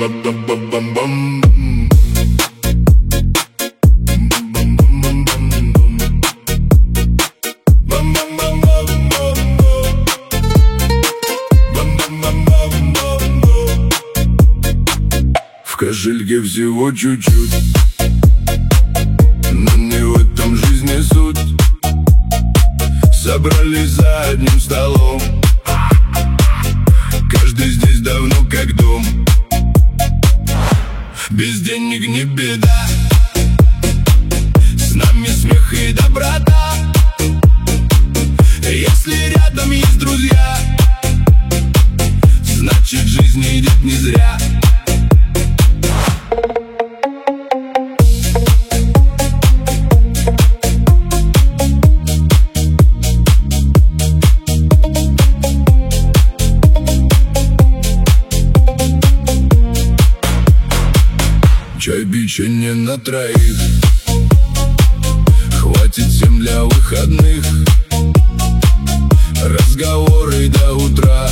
В кошельке всего чуть-чуть, но не в этом жизни суть. Собрались за одним столом, каждый здесь давно как дом. Без денег не беда, с нами смех и доброта. Если рядом есть друзья, значит жизнь идет не зря. Чай, печенье на троих, хватит всем для выходных. Разговоры до утра,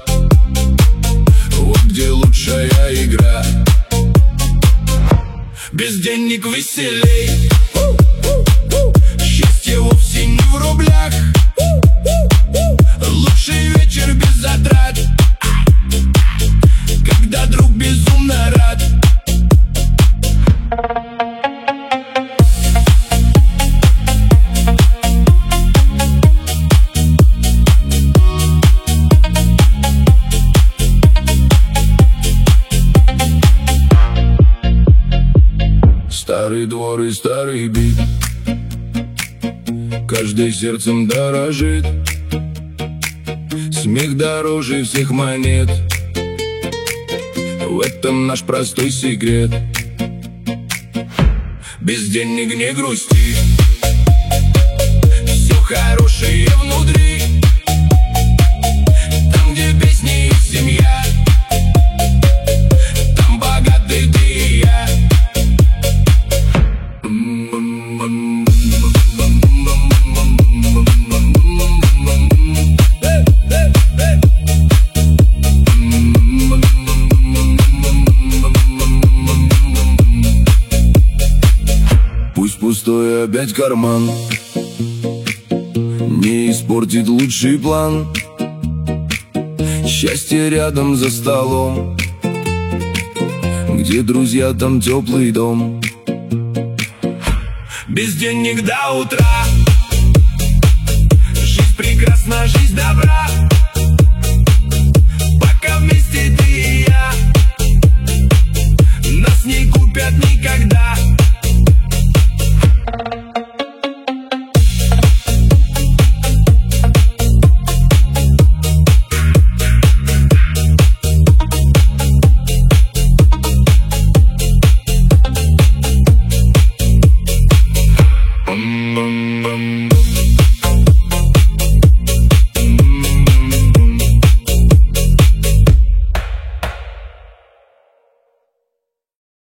вот где лучшая игра. Без денег веселей, счастье вовсе не в рублях. Лучший вечер без затрат, когда друг безумно рад. Старый двор и старый бит, каждый сердцем дорожит. Смех дороже всех монет, в этом наш простой секрет. Без денег не грусти, все хорошее внутри. Там, где песни и семья, там богатый ты и я. Пусть пустой опять карман не испортит лучший план. Счастье рядом за столом, где друзья, там теплый дом. Без денег до утра, жизнь прекрасна, жизнь добра. Пока вместе ты и я, нас не купят никогда. Bum bum bum.